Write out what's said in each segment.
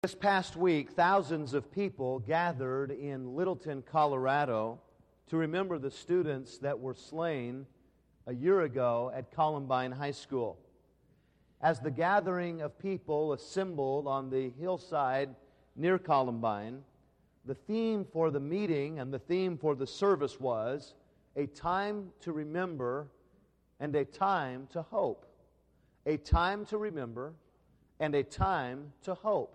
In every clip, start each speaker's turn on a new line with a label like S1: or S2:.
S1: This past week, thousands of people gathered in Littleton, Colorado, to remember the students that were slain a year ago at Columbine High School. As the gathering of people assembled on the hillside near Columbine, the theme for the meeting and the theme for the service was a time to remember and a time to hope. A time to remember and a time to hope.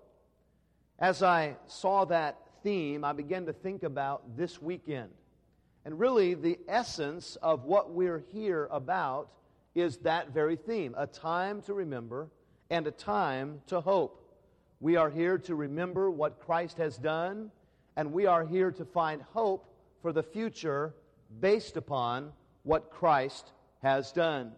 S1: As I saw that theme, I began to think about this weekend. And really, the essence of what we're here about is that very theme, a time to remember and a time to hope. We are here to remember what Christ has done, and we are here to find hope for the future based upon what Christ has done.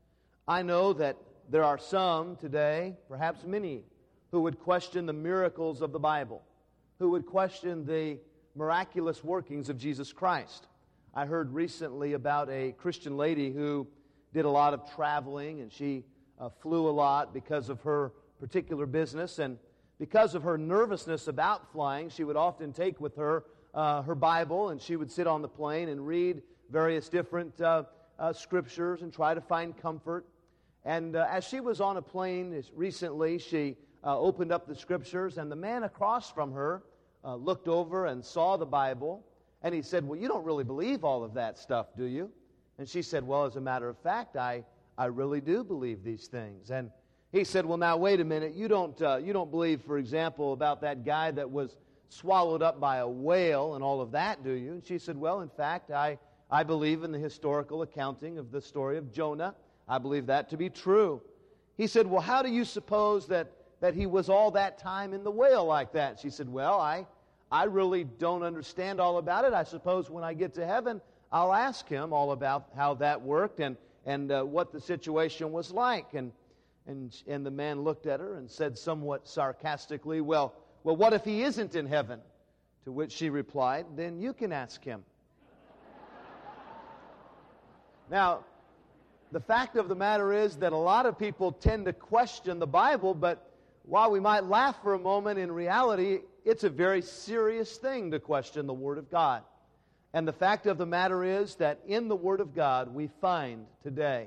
S1: I know that there are some today, perhaps many, who would question the miracles of the Bible, who would question the miraculous workings of Jesus Christ. I heard recently about a Christian lady who did a lot of traveling, and she flew a lot because of her particular business, and because of her nervousness about flying, she would often take with her her Bible, and she would sit on the plane and read various different scriptures and try to find comfort. And as she was on a plane recently, she opened up the scriptures, and the man across from her looked over and saw the Bible, and he said, "Well, you don't really believe all of that stuff, do you?" And she said, "Well, as a matter of fact, I really do believe these things." And he said, "Well, now wait a minute. You don't believe, for example, about that guy that was swallowed up by a whale and all of that, do you?" And she said, "Well, in fact, I believe in the historical accounting of the story of Jonah. I believe that to be true." He said, "Well, how do you suppose that he was all that time in the whale like that?" She said, "Well, I really don't understand all about it. I suppose when I get to heaven, I'll ask him all about how that worked and what the situation was like." And the man looked at her and said somewhat sarcastically, well, what if he isn't in heaven?" To which she replied, "Then you can ask him." Now, the fact of the matter is that a lot of people tend to question the Bible, but while we might laugh for a moment, in reality, it's a very serious thing to question the Word of God. And the fact of the matter is that in the Word of God, we find today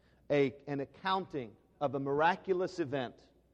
S1: an accounting of a miraculous event,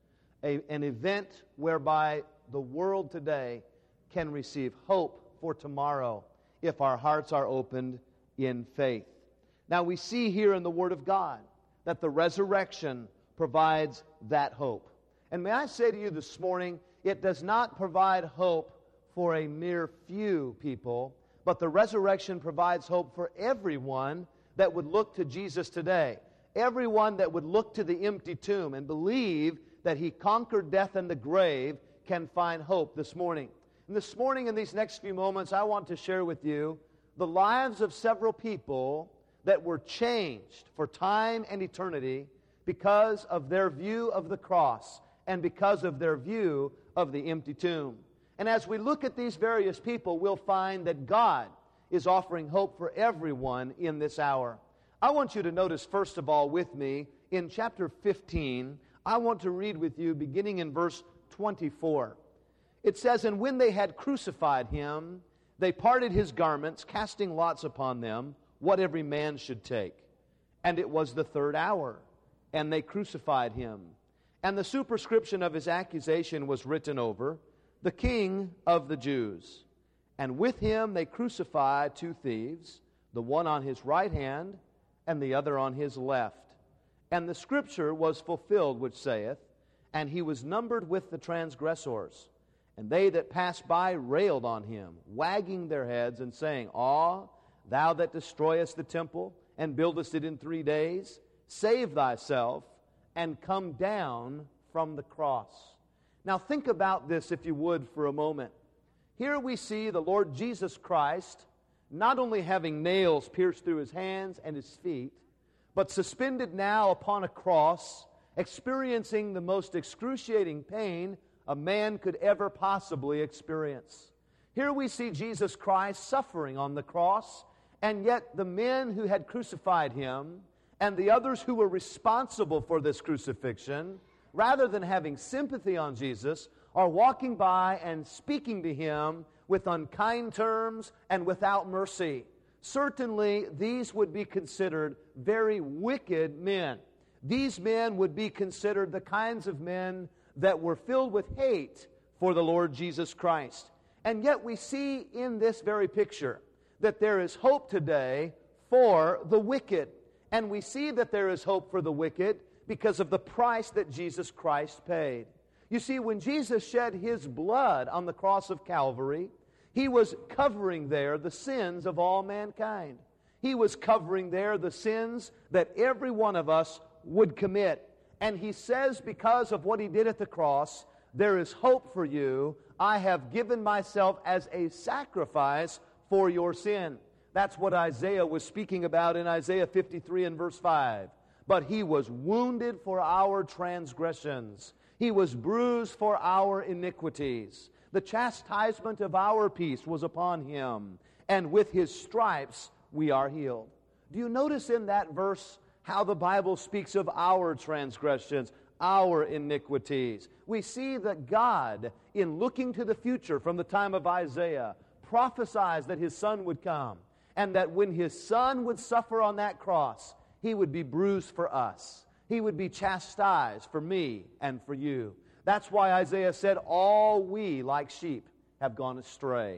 S1: an event whereby the world today can receive hope for tomorrow if our hearts are opened in faith. Now, we see here in the Word of God that the resurrection provides that hope. And may I say to you this morning, it does not provide hope for a mere few people, but the resurrection provides hope for everyone that would look to Jesus today. Everyone that would look to the empty tomb and believe that He conquered death and the grave can find hope this morning. And this morning, in these next few moments, I want to share with you the lives of several people that were changed for time and eternity because of their view of the cross and because of their view of the empty tomb. And as we look at these various people, we'll find that God is offering hope for everyone in this hour. I want you to notice, first of all, with me, in chapter 15, I want to read with you beginning in verse 24. It says, "And when they had crucified Him, they parted His garments, casting lots upon them, what every man should take. And it was the third hour, and they crucified Him. And the superscription of His accusation was written over, the King of the Jews. And with Him they crucified two thieves, the one on His right hand, and the other on His left. And the scripture was fulfilled, which saith, And He was numbered with the transgressors. And they that passed by railed on Him, wagging their heads, and saying, Ah, thou that destroyest the temple, and buildest it in 3 days, save thyself, and come down from the cross." Now think about this, if you would, for a moment. Here we see the Lord Jesus Christ not only having nails pierced through His hands and His feet, but suspended now upon a cross, experiencing the most excruciating pain a man could ever possibly experience. Here we see Jesus Christ suffering on the cross, and yet the men who had crucified Him and the others who were responsible for this crucifixion, rather than having sympathy on Jesus, are walking by and speaking to him with unkind terms and without mercy. Certainly, these would be considered very wicked men. These men would be considered the kinds of men that were filled with hate for the Lord Jesus Christ. And yet we see in this very picture that there is hope today for the wicked. And we see that there is hope for the wicked because of the price that Jesus Christ paid. You see, when Jesus shed His blood on the cross of Calvary, He was covering there the sins of all mankind. He was covering there the sins that every one of us would commit. And He says, because of what He did at the cross, there is hope for you. I have given myself as a sacrifice for your sin. That's what Isaiah was speaking about in Isaiah 53 and verse 5. But He was wounded for our transgressions. He was bruised for our iniquities. The chastisement of our peace was upon Him, and with His stripes we are healed. Do you notice in that verse how the Bible speaks of our transgressions, our iniquities? We see that God, in looking to the future from the time of Isaiah, prophesies that His Son would come, and that when His Son would suffer on that cross, He would be bruised for us. He would be chastised for me and for you. That's why Isaiah said, all we, like sheep, have gone astray.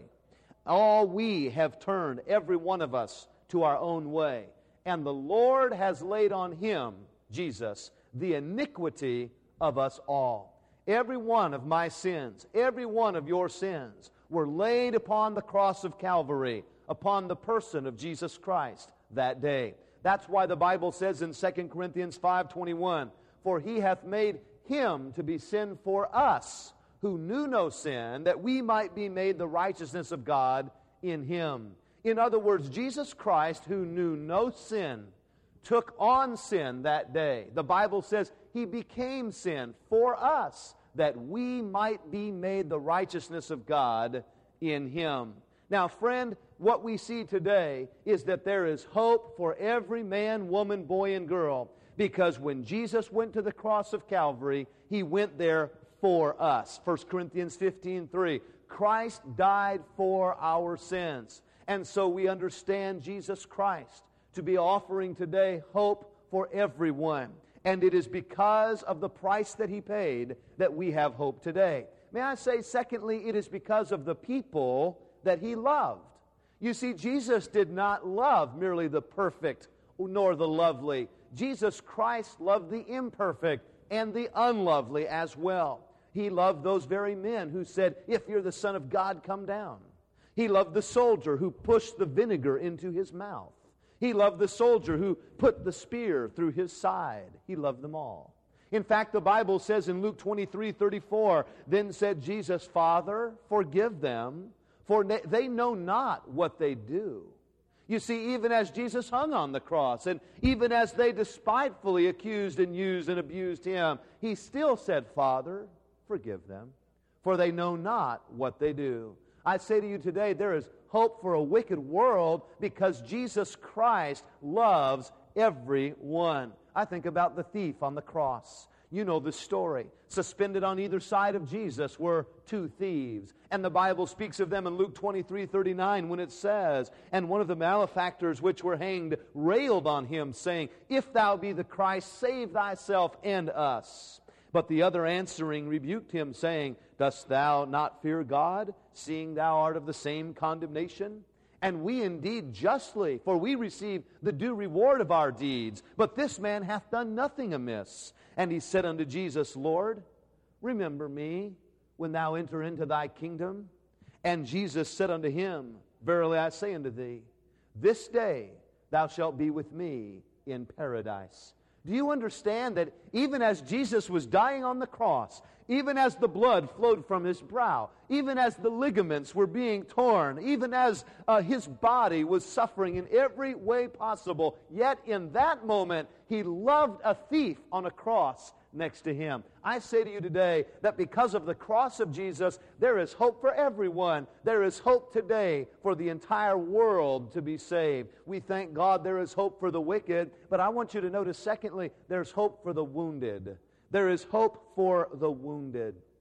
S1: All we have turned, every one of us, to our own way. And the Lord has laid on Him, Jesus, the iniquity of us all. Every one of my sins, every one of your sins, were laid upon the cross of Calvary, upon the person of Jesus Christ that day. That's why the Bible says in 2 Corinthians 5:21, for He hath made Him to be sin for us, who knew no sin, that we might be made the righteousness of God in Him. In other words, Jesus Christ, who knew no sin, took on sin that day. The Bible says He became sin for us, that we might be made the righteousness of God in Him. Now, friend, what we see today is that there is hope for every man, woman, boy, and girl, because when Jesus went to the cross of Calvary, He went there for us. 1 Corinthians 15:3, Christ died for our sins. And so we understand Jesus Christ to be offering today hope for everyone. And it is because of the price that He paid that we have hope today. May I say, secondly, it is because of the people that He loved. You see, Jesus did not love merely the perfect nor the lovely. Jesus Christ loved the imperfect and the unlovely as well. He loved those very men who said, if you're the Son of God, come down. He loved the soldier who pushed the vinegar into his mouth. He loved the soldier who put the spear through his side. He loved them all. In fact, the Bible says in Luke 23:34, then said Jesus, Father, forgive them, for they know not what they do. You see, even as Jesus hung on the cross, and even as they despitefully accused and used and abused Him, He still said, Father, forgive them, for they know not what they do. I say to you today, there is hope for a wicked world because Jesus Christ loves everyone. I think about the thief on the cross. You know the story. Suspended on either side of Jesus were two thieves. And the Bible speaks of them in Luke 23:39 when it says, and one of the malefactors which were hanged railed on Him, saying, if thou be the Christ, save thyself and us. But the other answering rebuked him, saying, dost thou not fear God, seeing thou art of the same condemnation? And we indeed justly, for we receive the due reward of our deeds. But this man hath done nothing amiss. And he said unto Jesus, Lord, remember me when thou enter into thy kingdom. And Jesus said unto him, verily I say unto thee, this day thou shalt be with me in paradise. Do you understand that even as Jesus was dying on the cross, even as the blood flowed from His brow, even as the ligaments were being torn, even as His body was suffering in every way possible, yet in that moment He loved a thief on a cross next to Him. I say to you today that because of the cross of Jesus, there is hope for everyone. There is hope today for the entire world to be saved. We thank God there is hope for the wicked, but I want you to notice, secondly, there's hope for the wounded. There is hope for the wounded.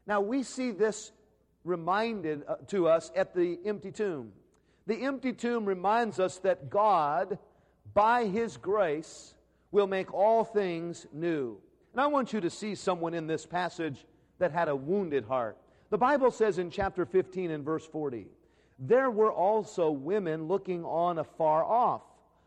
S1: Now, we see this reminded to us at the empty tomb. The empty tomb reminds us that God, by His grace, will make all things new. And I want you to see someone in this passage that had a wounded heart. The Bible says in chapter 15 and verse 40, "There were also women looking on afar off,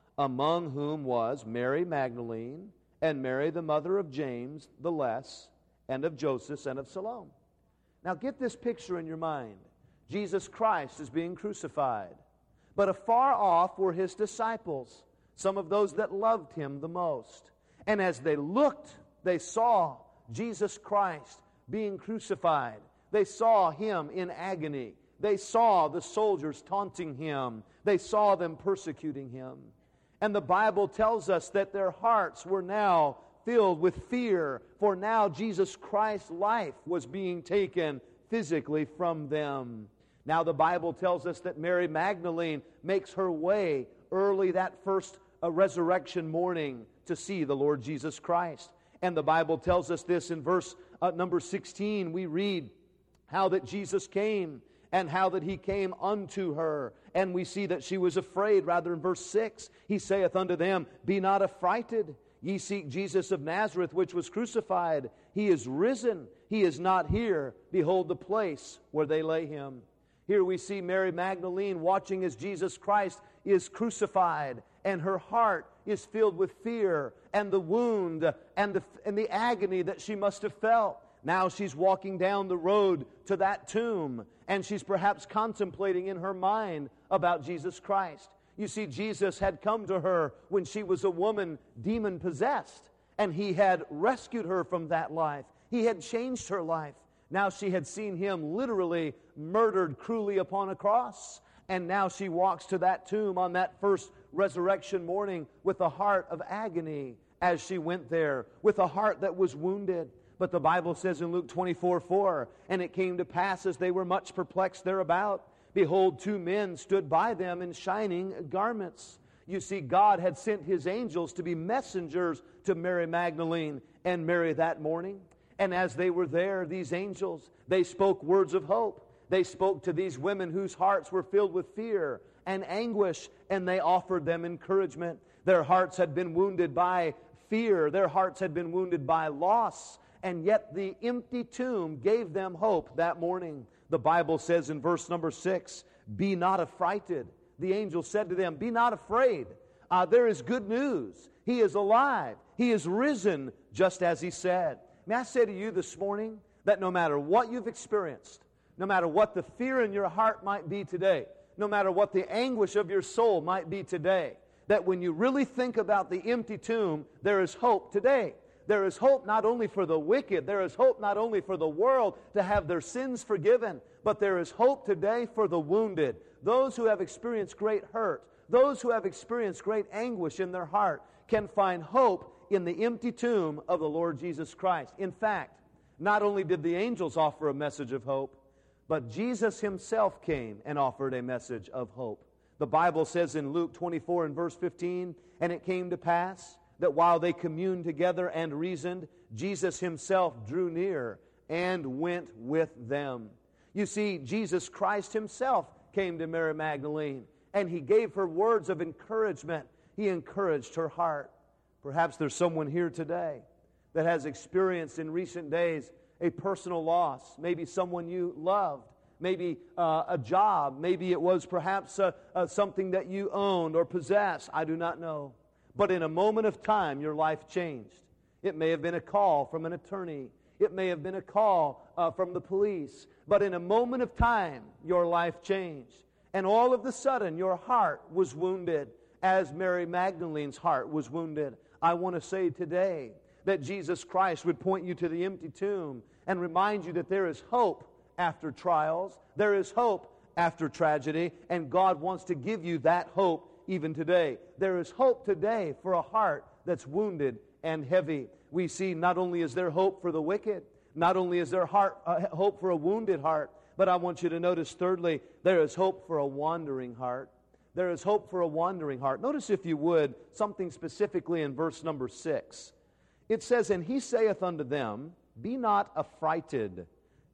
S1: among whom was Mary Magdalene, and Mary the mother of James the Less, and of Joseph, and of Salome." Now get this picture in your mind. Jesus Christ is being crucified. But afar off were His disciples, some of those that loved Him the most. And as they looked, they saw Jesus Christ being crucified. They saw Him in agony. They saw the soldiers taunting Him. They saw them persecuting Him. And the Bible tells us that their hearts were now filled with fear, for now Jesus Christ's life was being taken physically from them. Now the Bible tells us that Mary Magdalene makes her way early that first resurrection morning to see the Lord Jesus Christ. And the Bible tells us this in verse number 16. We read how that Jesus came and how that He came unto her. And we see that she was afraid. Rather, in verse 6, He saith unto them, "Be not affrighted. Ye seek Jesus of Nazareth, which was crucified. He is risen. He is not here. Behold the place where they lay Him." Here we see Mary Magdalene watching as Jesus Christ is crucified, and her heart is filled with fear and the wound and the agony that she must have felt. Now she's walking down the road to that tomb, and she's perhaps contemplating in her mind about Jesus Christ. You see, Jesus had come to her when she was a woman demon-possessed, and He had rescued her from that life. He had changed her life. Now she had seen Him literally murdered cruelly upon a cross, and now she walks to that tomb on that first resurrection morning with a heart of agony as she went there, with a heart that was wounded. But the Bible says in Luke 24:4, "And it came to pass as they were much perplexed thereabout, behold, two men stood by them in shining garments." You see, God had sent His angels to be messengers to Mary Magdalene and Mary that morning. And as they were there, these angels, they spoke words of hope. They spoke to these women whose hearts were filled with fear and anguish, and they offered them encouragement. Their hearts had been wounded by fear. Their hearts had been wounded by loss. And yet the empty tomb gave them hope that morning. The Bible says in verse number 6, "Be not affrighted." The angel said to them, "Be not afraid. There is good news. He is alive. He is risen, just as He said." May I say to you this morning that no matter what you've experienced, no matter what the fear in your heart might be today, no matter what the anguish of your soul might be today, that when you really think about the empty tomb, there is hope today. There is hope not only for the wicked, there is hope not only for the world to have their sins forgiven, but there is hope today for the wounded, those who have experienced great hurt, those who have experienced great anguish in their heart can find hope in the empty tomb of the Lord Jesus Christ. In fact, not only did the angels offer a message of hope, but Jesus Himself came and offered a message of hope. The Bible says in Luke 24 and verse 15, "And it came to pass that while they communed together and reasoned, Jesus Himself drew near and went with them." You see, Jesus Christ Himself came to Mary Magdalene, and He gave her words of encouragement. He encouraged her heart. Perhaps there's someone here today that has experienced in recent days a personal loss. Maybe someone you loved. Maybe a job. Maybe it was perhaps something that you owned or possessed. I do not know. But in a moment of time, your life changed. It may have been a call from an attorney. It may have been a call from the police. But in a moment of time, your life changed. And all of a sudden, your heart was wounded as Mary Magdalene's heart was wounded. I want to say today that Jesus Christ would point you to the empty tomb and remind you that there is hope after trials. There is hope after tragedy, and God wants to give you that hope even today. There is hope today for a heart that's wounded and heavy. We see not only is there hope for the wicked, not only is there hope for a wounded heart, but I want you to notice thirdly, there is hope for a wandering heart. There is hope for a wandering heart. Notice, if you would, something specifically in verse number 6. It says, "And He saith unto them, Be not affrighted.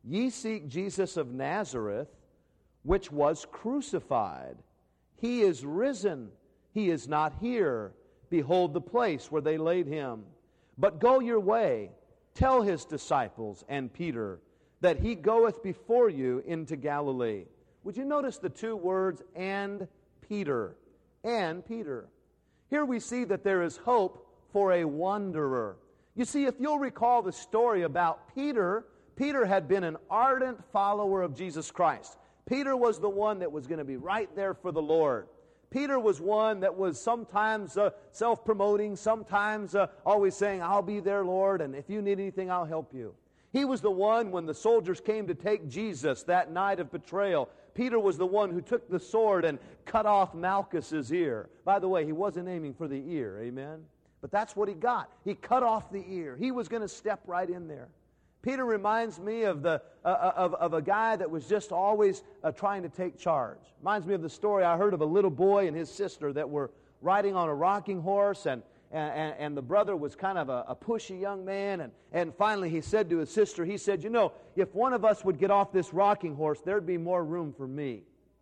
S1: Ye seek Jesus of Nazareth, which was crucified. He is risen. He is not here. Behold the place where they laid him. But go your way. Tell his disciples and Peter that he goeth before you into Galilee. Would you notice the two words, and Peter? And Peter. Here we see that there is hope for a wanderer. You see, if you'll recall the story about Peter, Peter had been an ardent follower of Jesus Christ. Peter was the one that was going to be right there for the Lord. Peter was one that was sometimes self-promoting, sometimes always saying, I'll be there, Lord, and if you need anything, I'll help you. He was the one, when the soldiers came to take Jesus that night of betrayal, Peter was the one who took the sword and cut off Malchus's ear. By the way, he wasn't aiming for the ear, amen? But that's what he got. He cut off the ear. He was going to step right in there. Peter reminds me of a guy that was just always trying to take charge. Reminds me of the story I heard of a little boy and his sister that were riding on a rocking horse, and the brother was kind of a pushy young man, and finally he said to his sister, he said, you know, if one of us would get off this rocking horse, there'd be more room for me.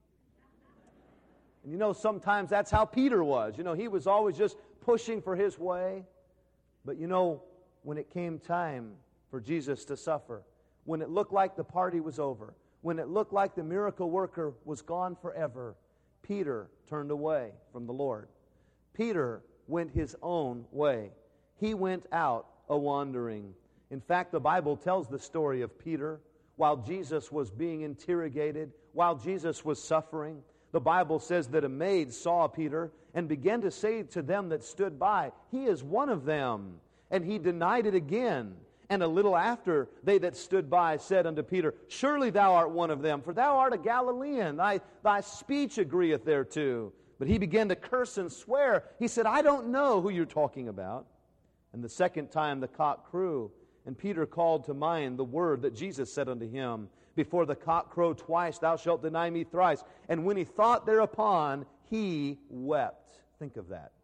S1: And you know, sometimes that's how Peter was. You know, he was always just pushing for his way. But you know, when it came time for Jesus to suffer, when it looked like the party was over, when it looked like the miracle worker was gone forever, Peter turned away from the Lord. Peter went his own way. He went out a-wandering. In fact, the Bible tells the story of Peter while Jesus was being interrogated, while Jesus was suffering. The Bible says that a maid saw Peter and began to say to them that stood by, He is one of them. And he denied it again. And a little after, they that stood by said unto Peter, Surely thou art one of them, for thou art a Galilean. Thy speech agreeth thereto. But he began to curse and swear. He said, I don't know who you're talking about. And the second time the cock crew, and Peter called to mind the word that Jesus said unto him, Before the cock crow twice, thou shalt deny me thrice. And when he thought thereupon, he wept. Think of that.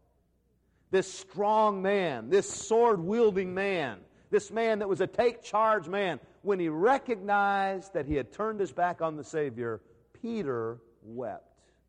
S1: This strong man, this sword-wielding man, this man that was a take-charge man, when he recognized that he had turned his back on the Savior, Peter wept.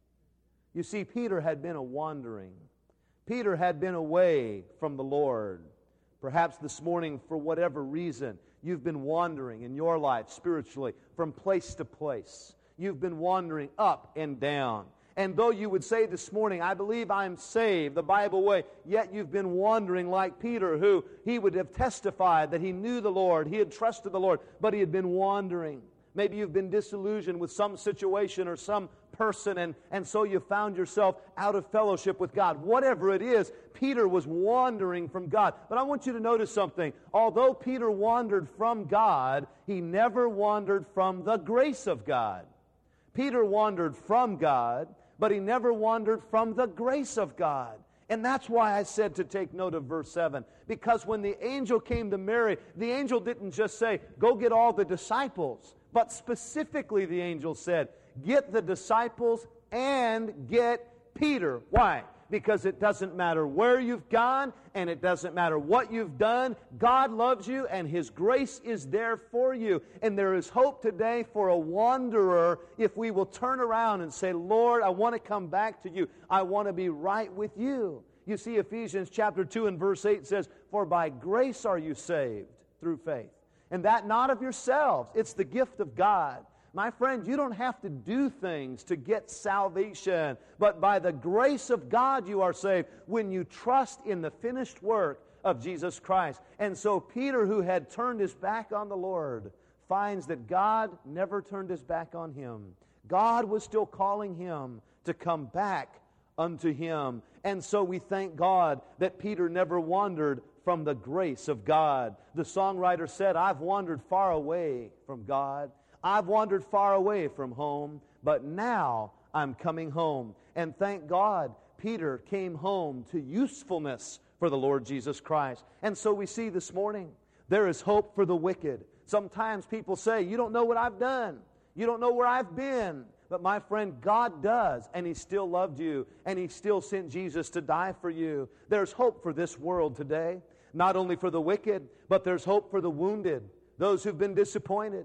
S1: You see, Peter had been a-wandering. Peter had been away from the Lord. Perhaps this morning, for whatever reason, you've been wandering in your life spiritually from place to place. You've been wandering up and down. And though you would say this morning, I believe I'm saved the Bible way, yet you've been wandering like Peter, who he would have testified that he knew the Lord, he had trusted the Lord, but he had been wandering. Maybe you've been disillusioned with some situation or some person, and so you found yourself out of fellowship with God. Whatever it is, Peter was wandering from God. But I want you to notice something. Although Peter wandered from God, he never wandered from the grace of God. Peter wandered from God, but he never wandered from the grace of God. And that's why I said to take note of verse 7. Because when the angel came to Mary, the angel didn't just say, go get all the disciples. But specifically the angel said, get the disciples and get Peter. Why? Because it doesn't matter where you've gone and it doesn't matter what you've done. God loves you and His grace is there for you. And there is hope today for a wanderer if we will turn around and say, Lord, I want to come back to you. I want to be right with you. You see, Ephesians chapter 2 and verse 8 says, For by grace are you saved through faith. And that not of yourselves. It's the gift of God. My friend, you don't have to do things to get salvation, but by the grace of God you are saved when you trust in the finished work of Jesus Christ. And so Peter, who had turned his back on the Lord, finds that God never turned his back on him. God was still calling him to come back unto Him. And so we thank God that Peter never wandered from the grace of God. The songwriter said, I've wandered far away from God. I've wandered far away from home, but now I'm coming home. And thank God, Peter came home to usefulness for the Lord Jesus Christ. And so we see this morning, there is hope for the wicked. Sometimes people say, you don't know what I've done. You don't know where I've been. But my friend, God does, and He still loved you, and He still sent Jesus to die for you. There's hope for this world today, not only for the wicked, but there's hope for the wounded, those who've been disappointed,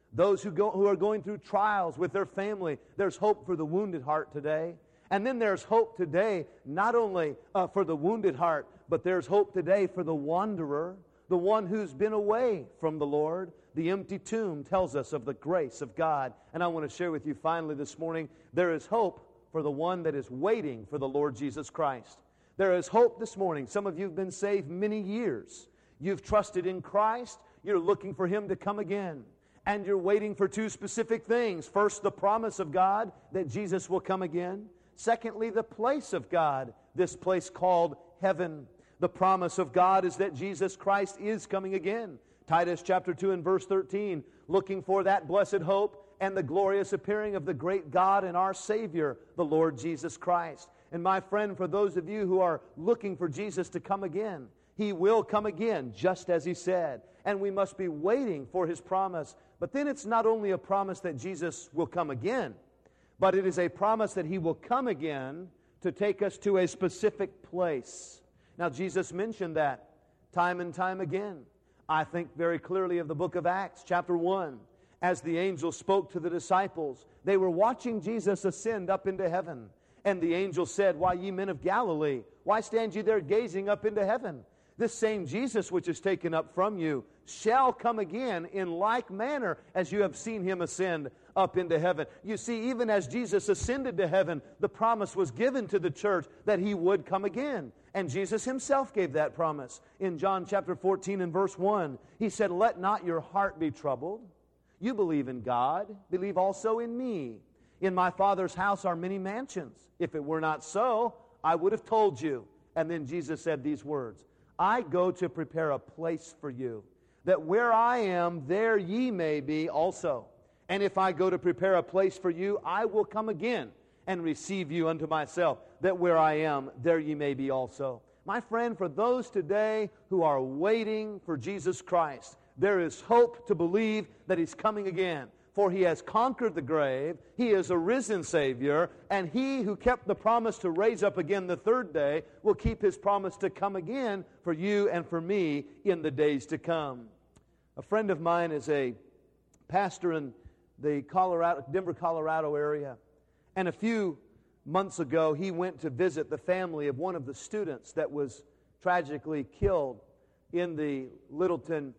S1: Those who are going through trials with their family, there's hope for the wounded heart today. And then there's hope today, not only for the wounded heart, but there's hope today for the wanderer, the one who's been away from the Lord. The empty tomb tells us of the grace of God. And I want to share with you finally this morning, there is hope for the one that is waiting for the Lord Jesus Christ. There is hope this morning. Some of you have been saved many years. You've trusted in Christ. You're looking for Him to come again. And you're waiting for two specific things. First, the promise of God that Jesus will come again. Secondly, the place of God, this place called heaven. The promise of God is that Jesus Christ is coming again. Titus chapter 2 and verse 13, looking for that blessed hope and the glorious appearing of the great God and our Savior, the Lord Jesus Christ. And my friend, for those of you who are looking for Jesus to come again, He will come again, just as He said. And we must be waiting for His promise. But then it's not only a promise that Jesus will come again, but it is a promise that He will come again to take us to a specific place. Now, Jesus mentioned that time and time again. I think very clearly of the book of Acts, chapter 1. As the angel spoke to the disciples, they were watching Jesus ascend up into heaven. And the angel said, "Why, ye men of Galilee, why stand ye there gazing up into heaven? This same Jesus which is taken up from you shall come again in like manner as you have seen Him ascend up into heaven." You see, even as Jesus ascended to heaven, the promise was given to the church that He would come again. And Jesus Himself gave that promise. In John chapter 14 and verse 1, He said, "Let not your heart be troubled. You believe in God, believe also in me. In my Father's house are many mansions. If it were not so, I would have told you." And then Jesus said these words, "I go to prepare a place for you, that where I am, there ye may be also. And if I go to prepare a place for you, I will come again and receive you unto myself, that where I am, there ye may be also." My friend, for those today who are waiting for Jesus Christ, there is hope to believe that He's coming again. For He has conquered the grave, He is a risen Savior, and He who kept the promise to raise up again the third day will keep His promise to come again for you and for me in the days to come. A friend of mine is a pastor in the Denver, Colorado area. And a few months ago, he went to visit the family of one of the students that was tragically killed in the Littleton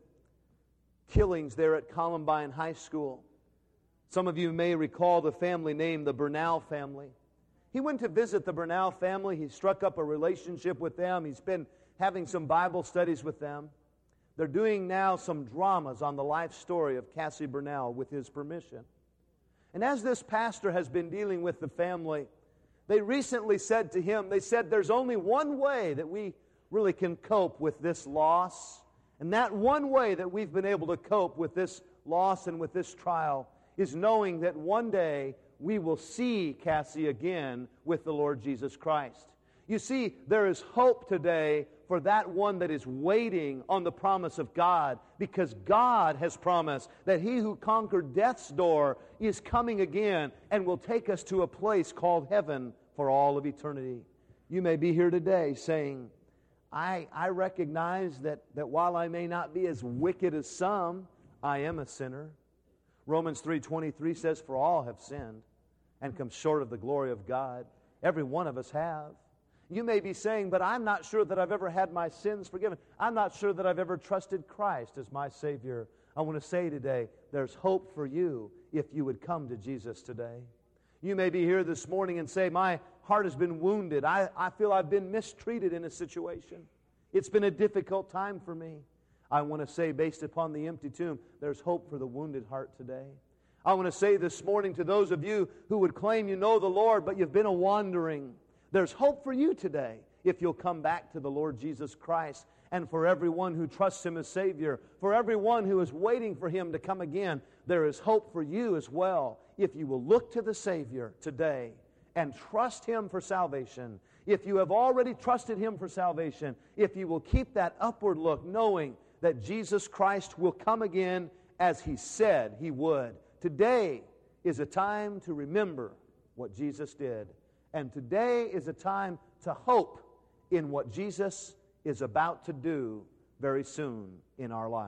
S1: killings there at Columbine High School. Some of you may recall the family name, the Bernal family. He went to visit the Bernal family. He struck up a relationship with them. He's been having some Bible studies with them. They're doing now some dramas on the life story of Cassie Bernal with his permission. And as this pastor has been dealing with the family, they recently said to him, they said, "There's only one way that we really can cope with this loss. And that one way that we've been able to cope with this loss and with this trial is knowing that one day we will see Cassie again with the Lord Jesus Christ." You see, there is hope today for that one that is waiting on the promise of God, because God has promised that He who conquered death's door is coming again and will take us to a place called heaven for all of eternity. You may be here today saying, I recognize that while I may not be as wicked as some, I am a sinner. Romans 3:23 says, "For all have sinned and come short of the glory of God." Every one of us have. You may be saying, "But I'm not sure that I've ever had my sins forgiven. I'm not sure that I've ever trusted Christ as my Savior." I want to say today, there's hope for you if you would come to Jesus today. You may be here this morning and say, "My heart has been wounded. I feel I've been mistreated in a situation. It's been a difficult time for me." I want to say, based upon the empty tomb, there's hope for the wounded heart today. I want to say this morning to those of you who would claim you know the Lord, but you've been a wandering, there's hope for you today if you'll come back to the Lord Jesus Christ. And for everyone who trusts Him as Savior, for everyone who is waiting for Him to come again, there is hope for you as well if you will look to the Savior today and trust Him for salvation. If you have already trusted Him for salvation, if you will keep that upward look, knowing that Jesus Christ will come again as He said He would. Today is a time to remember what Jesus did. And today is a time to hope in what Jesus is about to do very soon in our lives.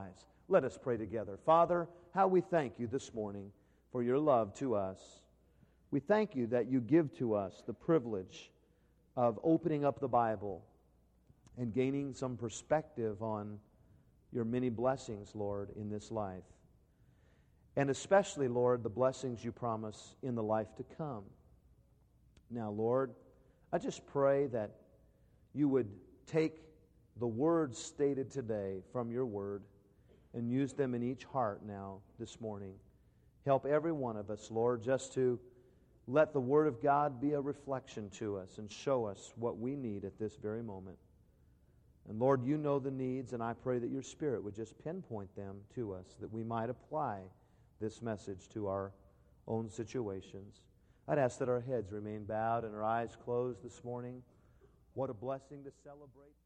S1: Let us pray together. Father, how we thank you this morning for your love to us. We thank you that you give to us the privilege of opening up the Bible and gaining some perspective on your many blessings, Lord, in this life. And especially, Lord, the blessings you promise in the life to come. Now, Lord, I just pray that you would take the words stated today from your word and use them in each heart now this morning. Help every one of us, Lord, just to let the word of God be a reflection to us and show us what we need at this very moment. And Lord, you know the needs, and I pray that your Spirit would just pinpoint them to us, that we might apply this message to our own situations. I'd ask that our heads remain bowed and our eyes closed this morning. What a blessing to celebrate.